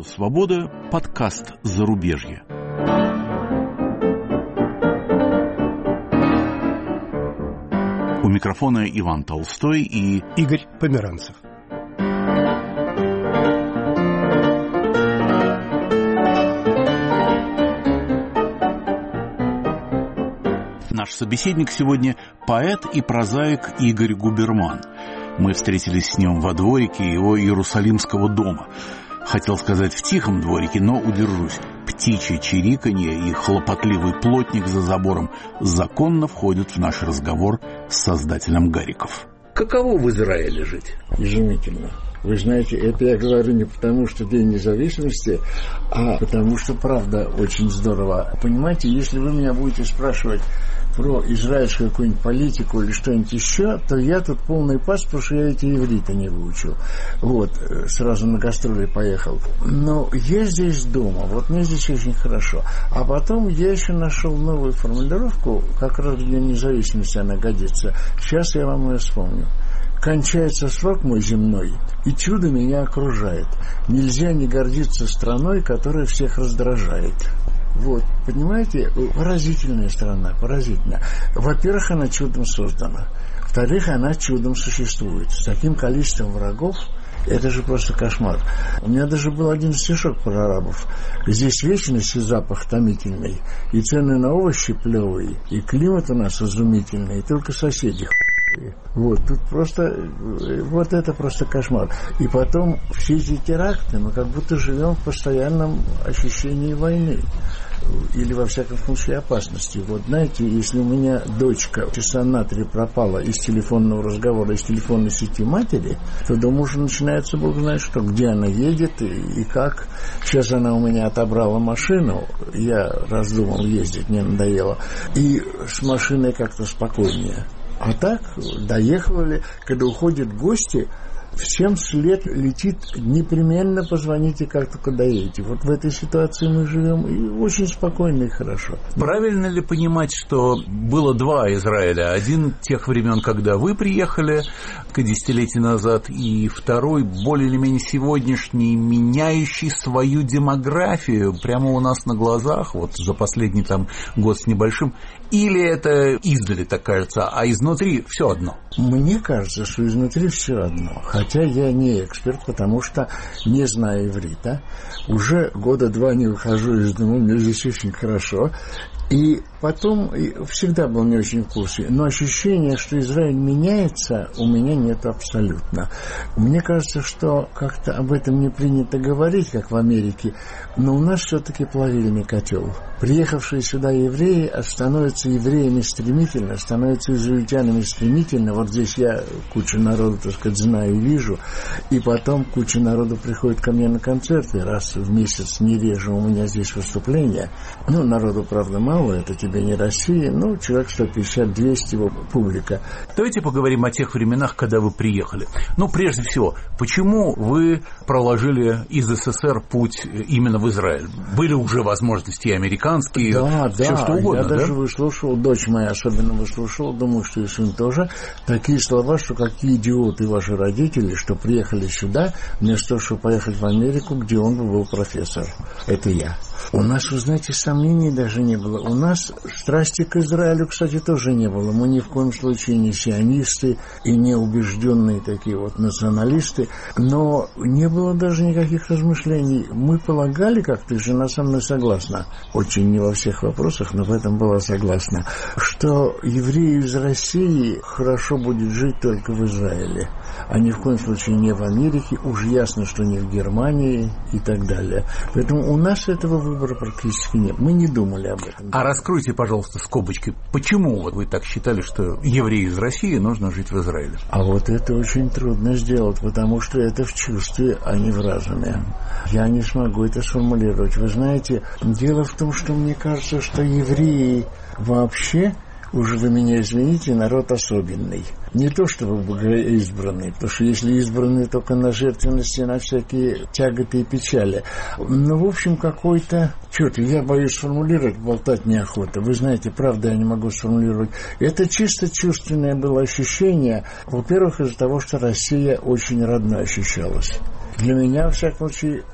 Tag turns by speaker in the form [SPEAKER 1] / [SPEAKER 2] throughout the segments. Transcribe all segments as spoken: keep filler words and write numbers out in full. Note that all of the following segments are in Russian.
[SPEAKER 1] Свобода», подкаст «Зарубежье». У микрофона Иван Толстой и
[SPEAKER 2] Игорь Померанцев.
[SPEAKER 1] Наш собеседник сегодня – поэт и прозаик Игорь Губерман. Мы встретились с ним во дворике его Иерусалимского дома. Хотел сказать в тихом дворике, но удержусь. Птичье чириканье и хлопотливый плотник за забором законно входят в наш разговор с создателем Гариков. Каково в Израиле жить?
[SPEAKER 3] Изумительно. Вы знаете, это я говорю не потому, что День независимости, а потому что, правда, очень здорово. Понимаете, если вы меня будете спрашивать про израильскую какую-нибудь политику или что-нибудь еще, то я тут полный пас, потому что я эти иврита не выучил. Вот, сразу на гастроли поехал. Но я здесь дома, вот мне здесь очень хорошо. А потом я еще нашел новую формулировку, как раз для независимости она годится. Сейчас я вам ее вспомню. Кончается срок мой земной, и чудо меня окружает. Нельзя не гордиться страной, которая всех раздражает. Вот, понимаете, поразительная страна, поразительная. Во-первых, она чудом создана. Во-вторых, она чудом существует. С таким количеством врагов, это же просто кошмар. У меня даже был один стишок про арабов. Здесь вечность и запах томительный, и цены на овощи плевые, и климат у нас изумительный, и только соседи. Вот, тут просто, вот это просто кошмар. И потом все эти теракты, мы как будто живем в постоянном ощущении войны. Или, во всяком случае, опасности. Вот, знаете, если у меня дочка часа на три пропала из телефонного разговора, из телефонной сети матери, то дома уже начинается, бог знает что, где она едет и, и как. Сейчас она у меня отобрала машину, я раздумал ездить, мне надоело, и с машиной как-то спокойнее. А так, доехали, когда уходят гости, всем след летит, непременно позвоните, как только доедете. Вот в этой ситуации мы живем, и очень спокойно и хорошо.
[SPEAKER 1] Правильно ли понимать, что было два Израиля? Один тех времен, когда вы приехали десятилетия назад, и второй, более или менее сегодняшний, меняющий свою демографию прямо у нас на глазах, вот за последний там год с небольшим, или это издали так кажется, а изнутри все одно?
[SPEAKER 3] Мне кажется, что изнутри все одно. Хотя я не эксперт, потому что не знаю иврита. Уже года два не выхожу из дома, мне здесь очень хорошо. И потом всегда был не очень в курсе. Но ощущение, что Израиль меняется, у меня нет абсолютно. Мне кажется, что как-то об этом не принято говорить, как в Америке. Но у нас все-таки плавильный котел. Приехавшие сюда евреи становятся евреями стремительно, становятся израильтянами стремительно. Вот здесь я кучу народу, так сказать, знаю и вижу. И потом куча народу приходит ко мне на концерты. Раз в месяц не реже у меня здесь выступления. Ну, народу, правда, мало, это тебе не Россия. Ну, человек сто пятьдесят - двести публика.
[SPEAKER 1] Давайте поговорим о тех временах, когда вы приехали. Ну, прежде всего, почему вы проложили из СССР путь именно в Израиль? Были уже возможности и американские,
[SPEAKER 3] да,
[SPEAKER 1] все
[SPEAKER 3] да,
[SPEAKER 1] что угодно,
[SPEAKER 3] я
[SPEAKER 1] да?
[SPEAKER 3] даже выслушивал, дочь моя особенно выслушивала, думаю, что и сын тоже, такие слова, что какие идиоты ваши родители, что приехали сюда, вместо того, чтобы поехать в Америку, где он был профессор. Это я. У нас, вы знаете, сомнений даже не было. У нас страсти к Израилю, кстати, тоже не было. Мы ни в коем случае не сионисты и не убежденные такие вот националисты. Но не было даже никаких размышлений. Мы полагали как-то, жена со мной согласна, очень не во всех вопросах, но в этом была согласна, что еврею из России хорошо будет жить только в Израиле, а ни в коем случае не в Америке, уж ясно, что не в Германии и так далее. Поэтому у нас этого выбора практически нет. Мы не думали об этом.
[SPEAKER 1] А раскройте, пожалуйста, скобочкой, почему вот вы так считали, что еврею из России нужно жить в Израиле?
[SPEAKER 3] А вот это очень трудно сделать, потому что это в чувстве, а не в разуме. Я не смогу это сформулировать. Вы знаете, дело в том, что мне кажется, что евреи вообще, уже вы меня извините, народ особенный. Не то чтобы богоизбранный, потому что если избранный только на жертвенности, на всякие тяготы и печали. Ну, в общем, какой-то... Черт, я боюсь сформулировать, болтать неохота. Вы знаете, правда, я не могу сформулировать. Это чисто чувственное было ощущение. Во-первых, из-за того, что Россия очень родно ощущалась. Для меня, во всяком случае,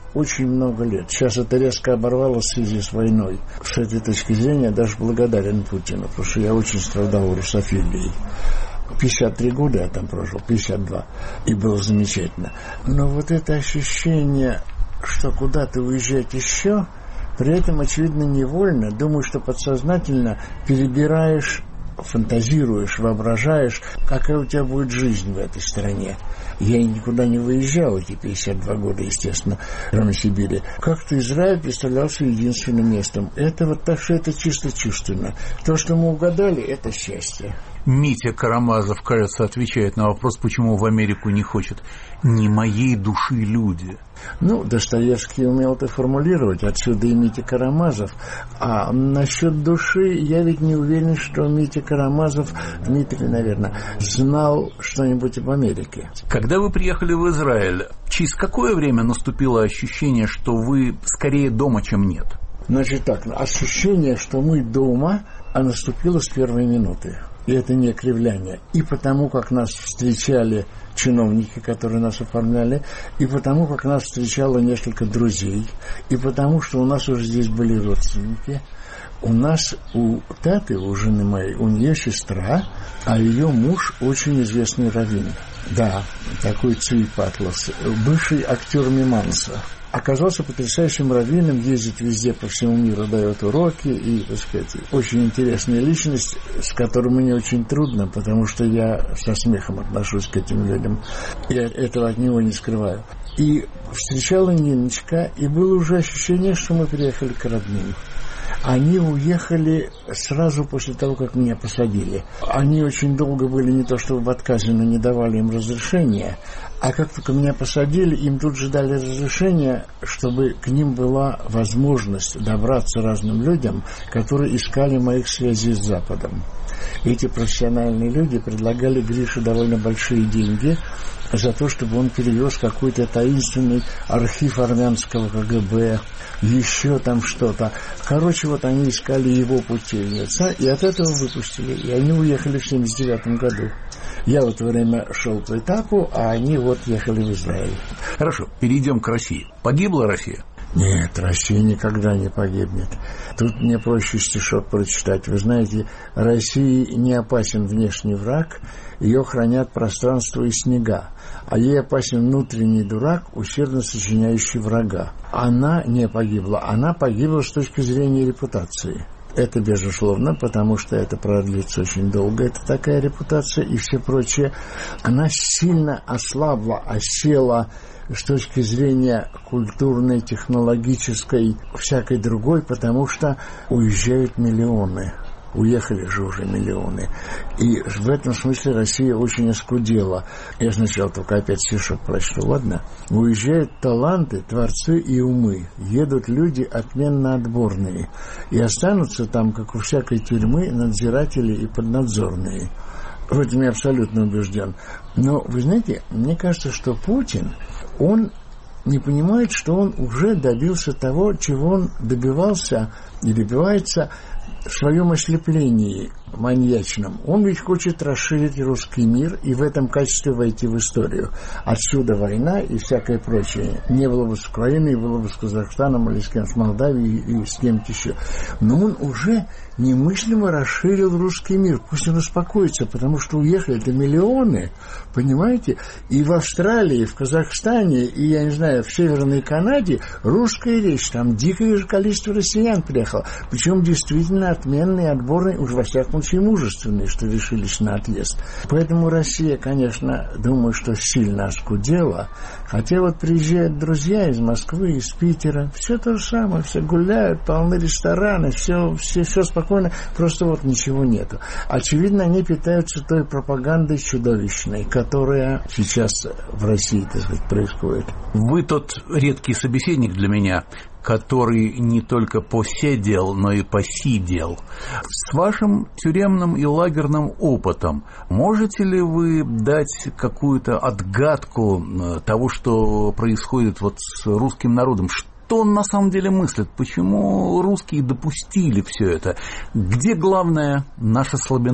[SPEAKER 3] очень много лет. Сейчас это резко оборвалось в связи с войной. С этой точки зрения я даже благодарен Путину, потому что я очень страдал русофилией. пятьдесят три года я там прожил, пятьдесят два, и было замечательно. Но вот это ощущение, что куда-то уезжать еще, при этом, очевидно, невольно, думаю, что подсознательно перебираешь, фантазируешь, воображаешь, какая у тебя будет жизнь в этой стране. Я никуда не выезжал эти пятьдесят два года, естественно, кроме Сибири. Как-то Израиль представлялся единственным местом. Это вот так, что это чисто чувственно. То, что мы угадали, это счастье.
[SPEAKER 1] Митя Карамазов, кажется, отвечает на вопрос, почему в Америку не хочет. Не моей души люди.
[SPEAKER 3] Ну, Достоевский умел это формулировать, отсюда и Митя Карамазов. А насчет души я ведь не уверен, что Митя Карамазов, Дмитрий, наверное, знал что-нибудь об Америке.
[SPEAKER 1] Когда вы приехали в Израиль, через какое время наступило ощущение, что вы скорее дома, чем нет?
[SPEAKER 3] Значит так, ощущение, что мы дома, а наступило с первой минуты. И это не кривляние. И потому, как нас встречали чиновники, которые нас оформляли, и потому, как нас встречало несколько друзей, и потому, что у нас уже здесь были родственники. У нас, у Таты, у жены моей, у нее сестра, а ее муж очень известный раввин. Да, такой Цви Патлас, бывший актер Миманса. Оказался потрясающим раввином, ездит везде по всему миру, дает уроки, и, так сказать, очень интересная личность, с которой мне очень трудно, потому что я со смехом отношусь к этим людям. Я этого от него не скрываю. И встречала Ниночка, и было уже ощущение, что мы приехали к родным. Они уехали сразу после того, как меня посадили. Они очень долго были не то чтобы в отказе, но не давали им разрешения. А как только меня посадили, им тут же дали разрешение, чтобы к ним была возможность добраться разным людям, которые искали моих связей с Западом. Эти профессиональные люди предлагали Грише довольно большие деньги за то, чтобы он перевез какой-то таинственный архив армянского КГБ, еще там что-то. Короче, вот они искали его путевница, и от этого выпустили. И они уехали в семьдесят девятом году. Я в это время шел по этапу, а они вот ехали в Израиль.
[SPEAKER 1] Хорошо, перейдем к России. Погибла Россия?
[SPEAKER 3] Нет, Россия никогда не погибнет. Тут мне проще стишок прочитать. Вы знаете, России не опасен внешний враг, ее хранят пространство и снега, а ей опасен внутренний дурак, усердно сочиняющий врага. Она не погибла, она погибла с точки зрения репутации. Это безусловно, потому что это продлится очень долго, это такая репутация и все прочее. Она сильно ослабла, осела с точки зрения культурной, технологической, всякой другой, потому что уезжают миллионы. Уехали же уже миллионы. И в этом смысле Россия очень оскудела. Я сначала только опять стишок прочту, ладно? Уезжают таланты, творцы и умы. Едут люди отменно отборные. И останутся там, как у всякой тюрьмы, надзиратели и поднадзорные. В этом я абсолютно убежден. Но, вы знаете, мне кажется, что Путин, он не понимает, что он уже добился того, чего он добивался и добивается в своем ослеплении маньячном. Он ведь хочет расширить русский мир и в этом качестве войти в историю. Отсюда война и всякое прочее. Не было бы с Украиной, было бы с Казахстаном или с кем, с Молдавией и с кем-то еще. Но он уже немыслимо расширил русский мир. Пусть он успокоится, потому что уехали это миллионы, понимаете? И в Австралии, и в Казахстане, и, я не знаю, в Северной Канаде русская речь. Там дикое же количество россиян приехало. Причем действительно отменные, отборные, уж во всяком случае мужественные, что решились на отъезд. Поэтому Россия, конечно, думаю, что сильно оскудела. Хотя вот приезжают друзья из Москвы, из Питера, все то же самое, все гуляют, полны рестораны, все, все, все спокойно, просто вот ничего нету. Очевидно, они питаются той пропагандой чудовищной, которая сейчас в России, так сказать, происходит.
[SPEAKER 1] Вы тот редкий собеседник для меня, который не только посидел, но и посидел. С вашим тюремным и лагерным опытом можете ли вы дать какую-то отгадку того, что происходит вот с русским народом? Что он на самом деле мыслит? Почему русские допустили все это? Где главная наша слабина?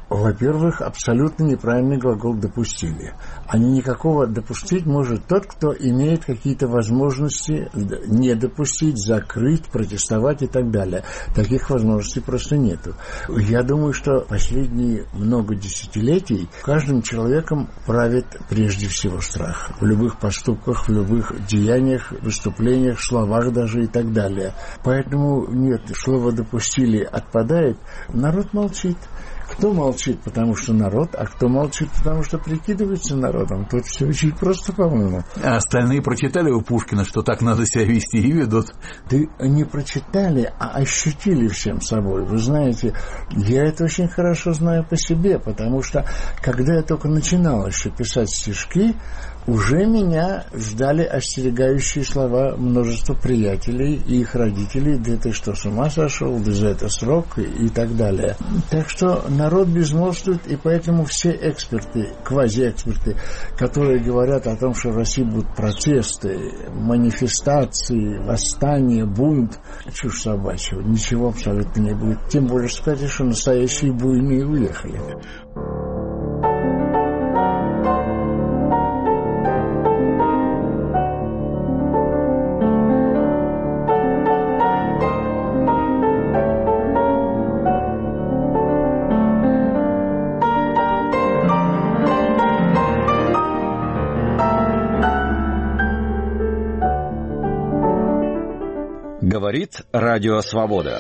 [SPEAKER 3] Во-первых, абсолютно неправильный глагол «допустили». Они никакого допустить может тот, кто имеет какие-то возможности не допустить, закрыть, протестовать и так далее. Таких возможностей просто нету. Я думаю, что последние много десятилетий каждым человеком правит прежде всего страх. В любых поступках, в любых деяниях, выступлениях, словах даже и так далее. Поэтому нет, слово «допустили» отпадает, народ молчит. Кто молчит, потому что народ, а кто молчит, потому что прикидывается народом. Тут все очень просто, по-моему.
[SPEAKER 1] А остальные прочитали у Пушкина, что так надо себя вести, и ведут.
[SPEAKER 3] Ты не прочитали, а ощутили всем собой. Вы знаете, я это очень хорошо знаю по себе, потому что, когда я только начинал еще писать стишки, уже меня ждали остерегающие слова множества приятелей и их родителей. Да ты что, с ума сошел? Да за это срок и, и так далее. Так что народ безмолвствует, и поэтому все эксперты, квазиэксперты, которые говорят о том, что в России будут протесты, манифестации, восстания, бунт, чушь собачья, ничего абсолютно не будет. Тем более сказать, что настоящие буйные уехали.
[SPEAKER 2] Говорит Радио Свобода.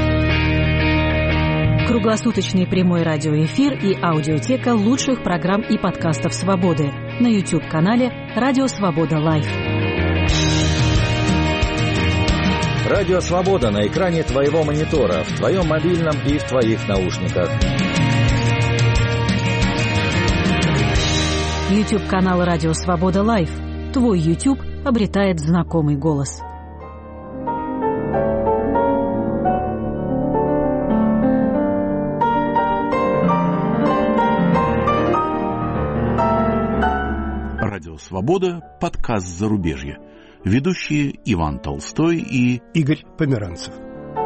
[SPEAKER 4] Круглосуточный прямой радиоэфир и аудиотека лучших программ и подкастов «Свободы» на YouTube-канале «Радио Свобода Лайв».
[SPEAKER 2] Радио Свобода на экране твоего монитора, в твоем мобильном и в твоих наушниках.
[SPEAKER 4] YouTube-канал «Радио Свобода Лайв». Твой YouTube обретает знакомый голос.
[SPEAKER 1] Радио Свобода, подкаст «Зарубежье». Ведущие Иван Толстой и
[SPEAKER 5] Игорь Померанцев.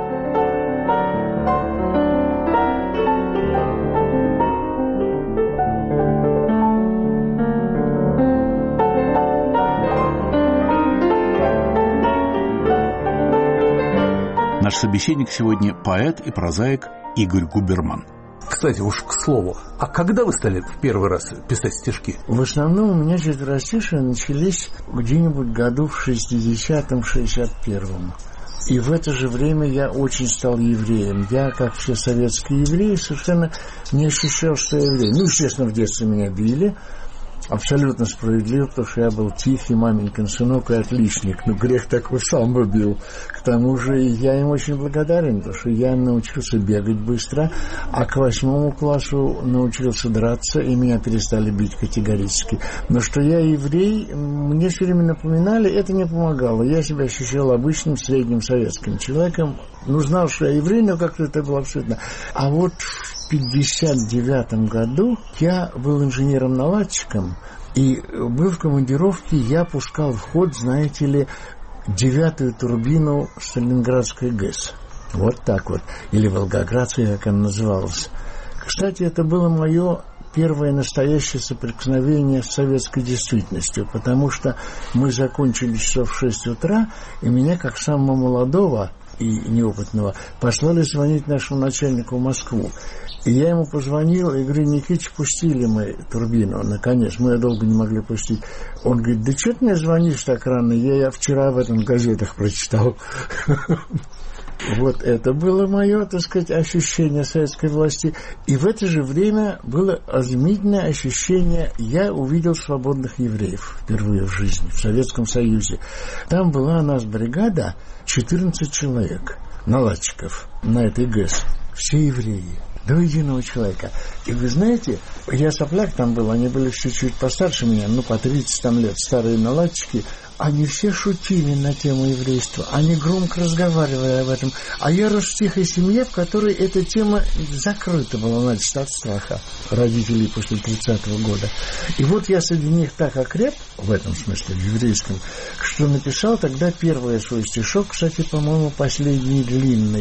[SPEAKER 1] Наш собеседник сегодня поэт и прозаик Игорь Губерман.
[SPEAKER 5] Кстати, уж к слову, а когда вы стали в первый раз писать стишки?
[SPEAKER 3] В основном у меня четверостишие начались где-нибудь году в шестидесятом шестьдесят первом. И в это же время я очень стал евреем. Я, как все советские евреи, совершенно не ощущал, что я еврей. Ну, естественно, в детстве меня били. Абсолютно справедливо, потому что я был тихий маменькин сынок и отличник. Ну, грех такой сам бы бил. К тому же я им очень благодарен, потому что я научился бегать быстро, а к восьмому классу научился драться, и меня перестали бить категорически. Но что я еврей, мне все время напоминали, это не помогало. Я себя ощущал обычным средним советским человеком. Ну, знал, что я еврей, но как-то это было абсолютно. А вот в пятьдесят девятом году я был инженером-наладчиком, и был в командировке, я пускал в ход, знаете ли, девятую турбину Сталинградской ГЭС. Вот так вот. Или Волгоградская, как она называлась. Кстати, это было мое первое настоящее соприкосновение с советской действительностью, потому что мы закончили часов в шесть утра, и меня, как самого молодого и неопытного, послали звонить нашему начальнику в Москву. И я ему позвонил и говорю: Никитич, пустили мы турбину, наконец. Мы ее долго не могли пустить. Он говорит: да что ты мне звонишь так рано? Я, я вчера в этом газетах прочитал. Вот это было мое, так сказать, ощущение советской власти. И в это же время было изумительное ощущение: я увидел свободных евреев впервые в жизни, в Советском Союзе. Там была у нас бригада, четырнадцать человек, наладчиков на этой ГЭС. Все евреи. До единого человека. И вы знаете, я сопляк там был, они были чуть-чуть постарше меня, ну, по тридцать там лет, старые наладчики. Они все шутили на тему еврейства, они громко разговаривали об этом. А я рос в тихой семье, в которой эта тема закрыта была, значит, от страха родителей после тридцатого года. И вот я среди них так окреп, в этом смысле, в еврейском, что написал тогда первый свой стишок, кстати, по-моему, последний длинный.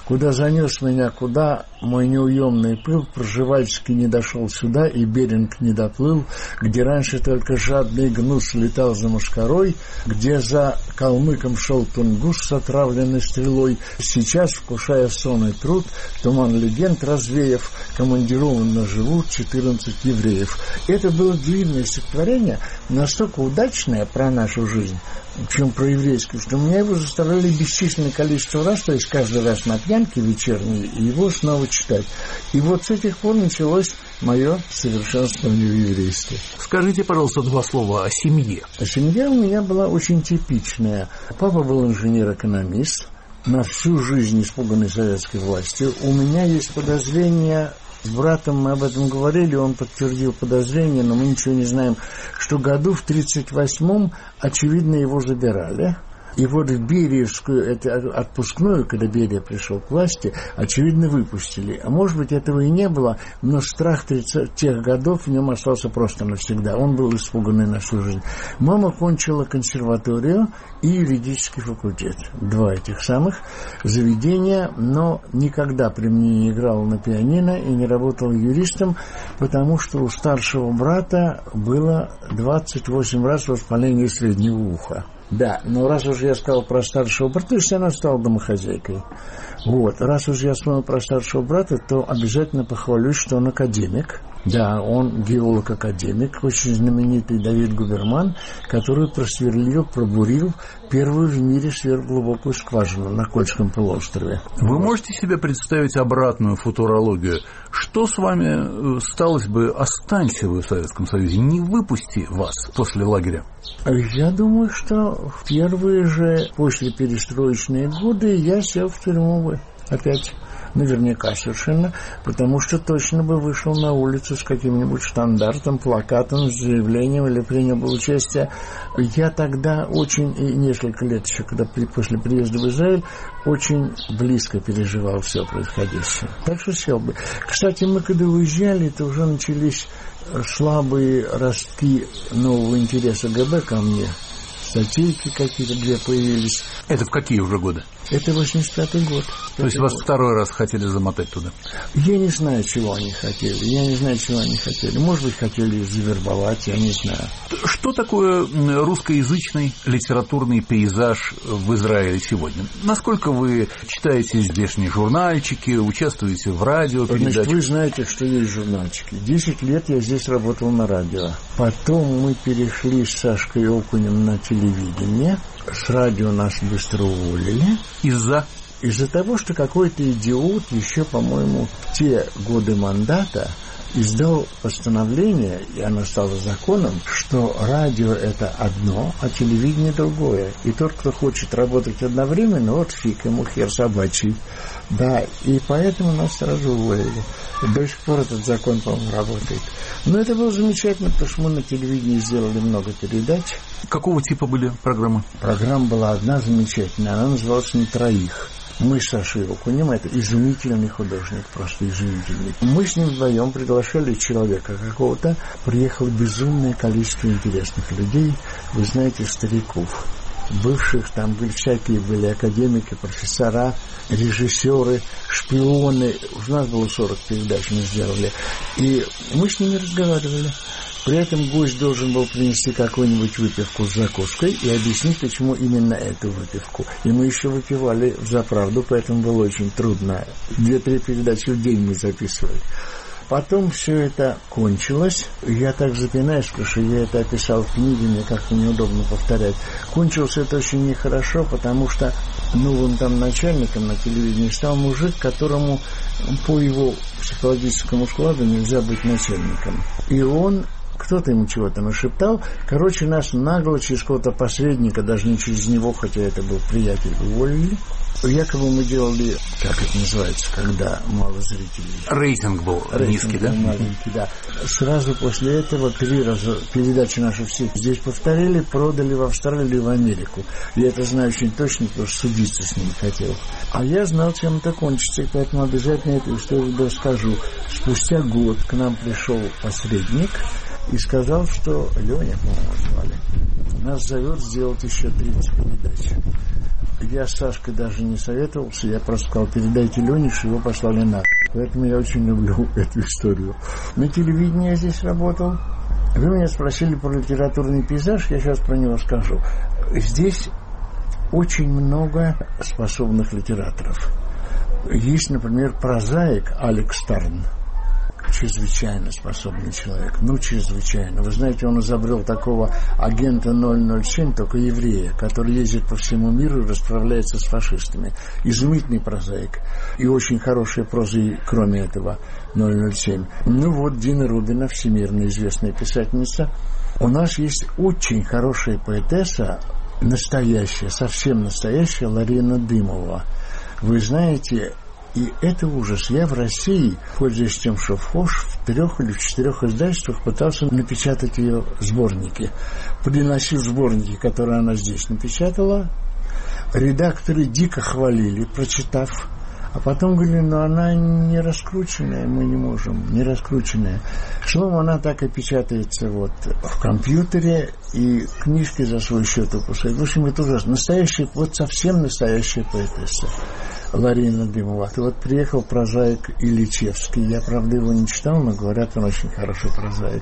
[SPEAKER 3] Куда занес меня, куда мой неуемный пыл, пржевальский не дошел сюда, и Беринг не доплыл, где раньше только жадный гнус летал за мошкарой, где за калмыком шел тунгус с отравленной стрелой, сейчас, вкушая сон и труд, туман легенд развеяв, командированно живут четырнадцать евреев. Это было длинное стихотворение, настолько удачное про нашу жизнь, чем про еврейскую, что меня его заставляли бесчисленное количество раз, то есть каждый раз на пьянке вечерней, и его снова читать. И вот с этих пор началось мое совершенствование в еврействе.
[SPEAKER 5] Скажите, пожалуйста, два слова о семье.
[SPEAKER 3] А семья у меня была очень типичная. Папа был инженер-экономист, на всю жизнь испуганный советской властью. У меня есть подозрение... С братом мы об этом говорили, он подтвердил подозрение, но мы ничего не знаем, что году в тридцать восьмом, очевидно, его забирали. И вот в Бериевскую, это отпускную, когда Берия пришел к власти, очевидно, выпустили. А может быть, этого и не было, но страх тех годов в нем остался просто навсегда. Он был испуганный на всю жизнь. Мама кончила консерваторию и юридический факультет. Два этих самых заведения, но никогда при мне не играла на пианино и не работала юристом, потому что у старшего брата было двадцать восемь раз воспаление среднего уха. Да, но раз уж я сказал про старшего брата, то есть она стала домохозяйкой. Вот, раз уж я вспомнил про старшего брата, то обязательно похвалюсь, что он академик. Да, он геолог-академик, очень знаменитый Давид Губерман, который просверлил, пробурил первую в мире сверхглубокую скважину на Кольском полуострове.
[SPEAKER 5] Вы можете себе представить обратную футурологию? Что с вами сталось бы, останься вы в Советском Союзе, не выпусти вас после лагеря?
[SPEAKER 3] Я думаю, что в первые же после перестроечные годы я сел в тюрьму бы опять. Наверняка совершенно, потому что точно бы вышел на улицу с каким-нибудь штандартом, плакатом, с заявлением или принял бы участие. Я тогда очень, и несколько лет еще, когда при, после приезда в Израиль, очень близко переживал все происходящее. Так что сел бы. Кстати, мы когда уезжали, то уже начались слабые ростки нового интереса ГБ ко мне. Статейки какие-то две появились.
[SPEAKER 5] Это в какие уже годы?
[SPEAKER 3] Это восемьдесят пятый год.
[SPEAKER 5] То есть вас второй раз хотели замотать туда?
[SPEAKER 3] Я не знаю, чего они хотели. Я не знаю, чего они хотели. Может быть, хотели завербовать, я не знаю.
[SPEAKER 5] Что такое русскоязычный литературный пейзаж в Израиле сегодня? Насколько вы читаете здешние журнальчики, участвуете в радиопередачах?
[SPEAKER 3] Значит, вы знаете, что есть журнальчики. Десять лет я здесь работал на радио. Потом мы перешли с Сашкой Окунем на телевидение. С радио нас быстро уволили.
[SPEAKER 5] Из-за?
[SPEAKER 3] Из-за того, что какой-то идиот еще, по-моему, в те годы мандата издал постановление, и оно стало законом, что радио – это одно, а телевидение – другое. И тот, кто хочет работать одновременно, вот фиг ему хер собачий. Да, и поэтому нас сразу уволили. И до сих пор этот закон, по-моему, работает. Но это было замечательно, потому что мы на телевидении сделали много передач.
[SPEAKER 5] Какого типа были программы?
[SPEAKER 3] Программа была одна замечательная, она называлась «На троих». Мы с Сашей Окунем, это изумительный художник, просто изумительный. Мы с ним вдвоем приглашали человека какого-то, приехало безумное количество интересных людей, вы знаете, стариков. Бывших, там были всякие, были академики, профессора, режиссеры, шпионы. У нас было сорок передач, мы сделали. И мы с ними разговаривали. При этом гость должен был принести какую-нибудь выпивку с закуской и объяснить, почему именно эту выпивку. И мы еще выпивали взаправду, поэтому было очень трудно. Две-три передачи в день мы записывали. Потом все это кончилось. Я так запинаюсь, потому что я это описал в книге, мне как-то неудобно повторять. Кончилось это очень нехорошо, потому что новым там начальником на телевидении стал мужик, которому по его психологическому складу нельзя быть начальником. И он... Кто-то ему чего-то нашептал. Короче, нас нагло через какого-то посредника, даже не через него, хотя это был приятель, уволили. Якобы мы делали, как это называется, когда мало зрителей.
[SPEAKER 5] Рейтинг был Рейтинг низкий,
[SPEAKER 3] был
[SPEAKER 5] да?
[SPEAKER 3] Маленький, да. Сразу после этого три раза передачи наши все здесь повторили, продали в Австралию и в Америку. Я это знаю очень точно, потому что судиться с ним хотел. А я знал, чем это кончится, и поэтому обязательно эту историю расскажу. Спустя год к нам пришел посредник и сказал, что Леня, по-моему, звали, нас зовет сделать еще тридцать передач. Я с Сашкой даже не советовался, я просто сказал, передайте Лене, что его послали на. Поэтому я очень люблю эту историю. На телевидении я здесь работал. Вы меня спросили про литературный пейзаж, я сейчас про него скажу. Здесь очень много способных литераторов. Есть, например, прозаик Алекс Тарн. Чрезвычайно способный человек. Ну, чрезвычайно. Вы знаете, он изобрел такого агента ноль ноль семь, только еврея, который ездит по всему миру и расправляется с фашистами. Изумительный прозаик. И очень хорошая проза, кроме этого, ноль ноль семь. Ну вот, Дина Рубина, всемирно известная писательница. У нас есть очень хорошая поэтесса, настоящая, совсем настоящая, Ларина Дымова. Вы знаете... И это ужас. Я в России, пользуясь тем, что вхож, в трех или в четырех издательствах пытался напечатать ее сборники. Приносил сборники, которые она здесь напечатала. Редакторы дико хвалили, прочитав. А потом говорили, ну она не раскрученная, мы не можем, не раскрученная. Словом, она так и печатается вот в компьютере, и книжки за свой счет выпускает. В общем, это ужасно. Настоящая, вот совсем настоящая поэтесса. Ларина Дымова. И вот приехал прозаик Ильичевский. Я, правда, его не читал, но говорят, он очень хороший прозаик.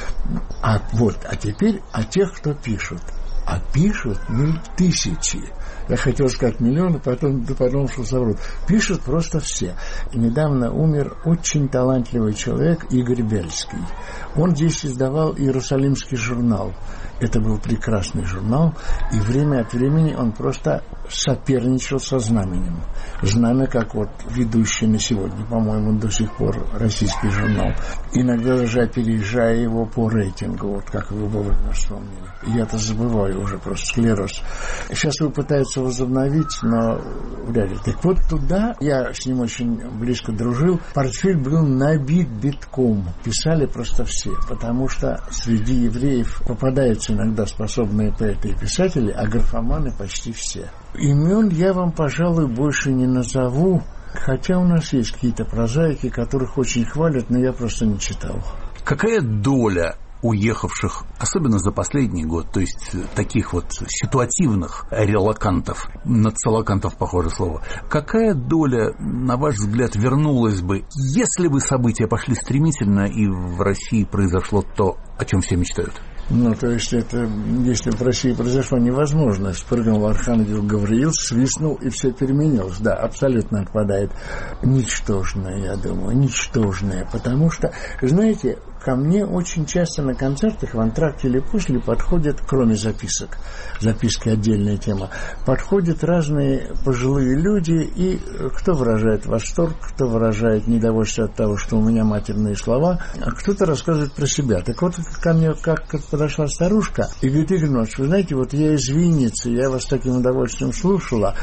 [SPEAKER 3] А вот, а теперь о тех, кто пишут. А пишут ну, тысячи. Я хотел сказать миллионы, потом подумал, что соврут. Пишут просто все. И недавно умер очень талантливый человек Игорь Бельский. Он здесь издавал Иерусалимский журнал. Это был прекрасный журнал, и время от времени он просто соперничал со «Знаменем». «Знамя», как вот ведущий на сегодня, по-моему, до сих пор российский журнал. Иногда даже опережая его по рейтингу, вот как вы вовремя вспомнили. Я-то забываю уже просто, склероз. Сейчас его пытаются возобновить, но вряд ли. Так вот туда, я с ним очень близко дружил, портфель был набит битком. Писали просто все, потому что среди евреев попадаются иногда способные поэты и писатели, а графоманы почти все. Имен я вам, пожалуй, больше не назову, хотя у нас есть какие-то прозаики, которых очень хвалят, но я просто не читал.
[SPEAKER 5] Какая доля уехавших, особенно за последний год, то есть таких вот ситуативных релокантов, нацелокантов, похоже слово, какая доля, на ваш взгляд, вернулась бы, если бы события пошли стремительно и в России произошло то, о чем все мечтают?
[SPEAKER 3] Ну, то есть это, если в России произошло невозможно, спрыгнул архангел Гавриил, свистнул, и все переменилось. Да, абсолютно отпадает. Ничтожное, я думаю, ничтожное. Потому что, знаете, ко мне очень часто на концертах в антракте или после подходят, кроме записок, записки отдельная тема, подходят разные пожилые люди, и кто выражает восторг, кто выражает недовольство от того, что у меня матерные слова, а кто-то рассказывает про себя. Так вот, ко мне как подошла старушка и говорит: Игорь Иванович, вы знаете, вот я из Винницы, я вас с таким удовольствием слушала,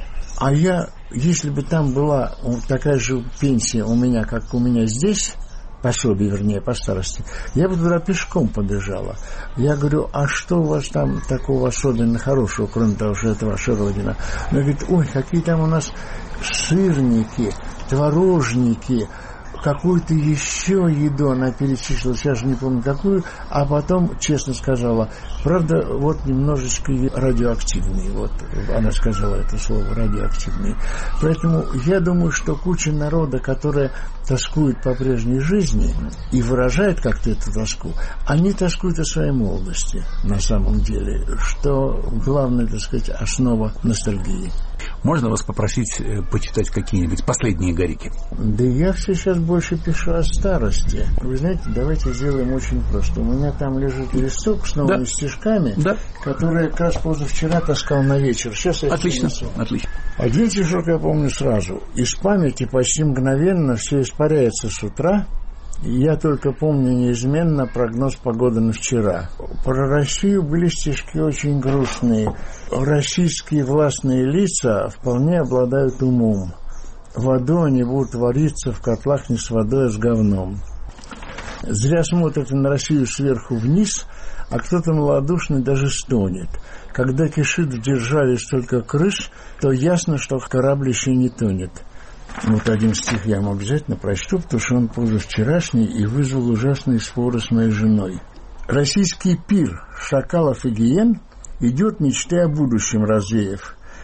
[SPEAKER 3] а я, если бы там была такая же пенсия у меня, как у меня здесь, пособие, вернее, по старости, я бы туда пешком побежала. Я говорю, а что у вас там такого особенно хорошего, кроме того, что это ваша родина? Она говорит, ой, какие там у нас сырники, творожники, какую-то еще еду она перечислила, сейчас же не помню какую, а потом честно сказала, правда, вот немножечко радиоактивный, вот она сказала это слово, радиоактивный. Поэтому я думаю, что куча народа, которая тоскует по прежней жизни и выражает как-то эту тоску, они тоскуют о своей молодости на самом деле, что главная, так сказать, основа ностальгии.
[SPEAKER 5] Можно вас попросить почитать какие-нибудь последние горики?
[SPEAKER 3] Да я все сейчас больше пишу о старости. Вы знаете, давайте сделаем очень просто. У меня там лежит листок с новыми да. стишками, да. которые я как раз позавчера таскал на вечер. Сейчас я
[SPEAKER 5] Отлично, отлично.
[SPEAKER 3] Один стишок я помню сразу. Из памяти почти мгновенно все испаряется с утра. Я только помню неизменно прогноз погоды на вчера. Про Россию были стишки очень грустные. Российские властные лица вполне обладают умом. В аду они будут вариться в котлах не с водой, а с говном. Зря смотрят на Россию сверху вниз, а кто-то малодушный даже стонет. Когда кишит в державе столько крыс, то ясно, что корабль еще не тонет. Вот один стих я вам обязательно прочту, потому что он позавчерашний и вызвал ужасные споры с моей женой. Российский пир шакалов и гиен идет, мечты о будущем развеяв.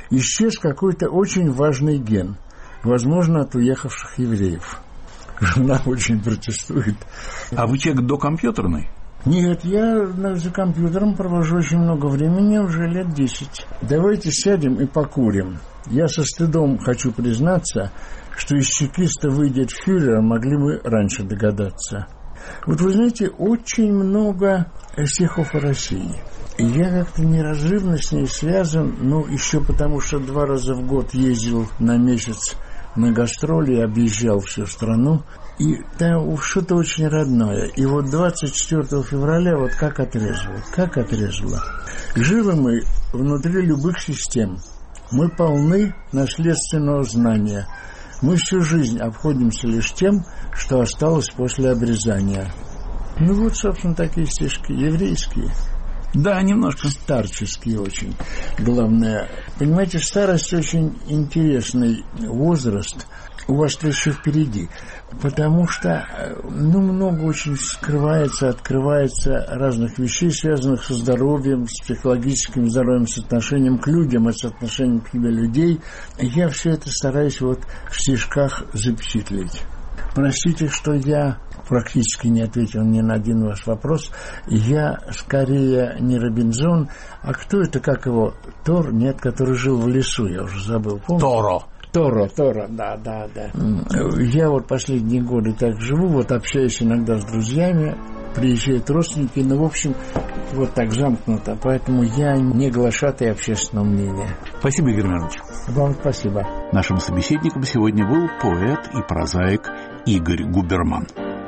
[SPEAKER 3] исчез какой-то очень важный ген, возможно, от уехавших евреев. Жена очень протестует.
[SPEAKER 5] А вы человек докомпьютерный?
[SPEAKER 3] Нет, я за компьютером провожу очень много времени, уже лет десять. Давайте сядем и покурим. Я со стыдом хочу признаться, что из чекиста выйдет фюрер, могли бы раньше догадаться. Вот вы знаете, очень много стихов о России. И я как-то неразрывно с ней связан, ну, еще потому, что два раза в год ездил на месяц на гастроли и объезжал всю страну. И там что-то очень родное. И вот двадцать четвёртого февраля вот как отрезало, как отрезало. Живы мы внутри любых систем. Мы полны наследственного знания. Мы всю жизнь обходимся лишь тем, что осталось после обрезания. Ну вот, собственно, такие стишки еврейские.
[SPEAKER 5] Да, немножко.
[SPEAKER 3] Старческие очень. Главное, понимаете, старость очень интересный возраст. У вас-то еще впереди. Потому что, ну, много очень скрывается, открывается разных вещей, связанных со здоровьем, с психологическим здоровьем, с отношением к людям, с отношением к себе людей. Я все это стараюсь вот в стишках запечатлеть. Простите, что я практически не ответил ни на один ваш вопрос. Я скорее не Робинзон, а кто это, как его, Тор? Нет, который жил в лесу, я уже забыл. Помните?
[SPEAKER 5] Торо.
[SPEAKER 3] Торо, Торо, да, да, да. Я вот последние годы так живу, вот общаюсь иногда с друзьями, приезжают родственники, ну, в общем, вот так замкнуто, поэтому я не глашатай общественного мнения.
[SPEAKER 5] Спасибо, Игорь Миронович.
[SPEAKER 3] Вам спасибо.
[SPEAKER 1] Нашим собеседником сегодня был поэт и прозаик Игорь Губерман.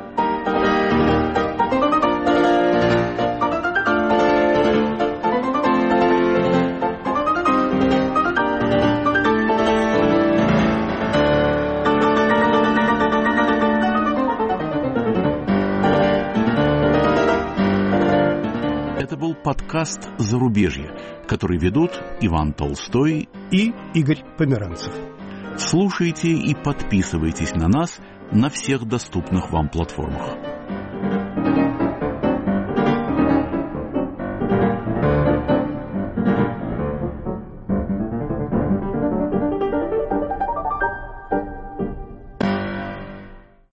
[SPEAKER 1] Подкаст «Зарубежье», который ведут Иван Толстой
[SPEAKER 6] и Игорь Померанцев.
[SPEAKER 1] Слушайте и подписывайтесь на нас на всех доступных вам платформах.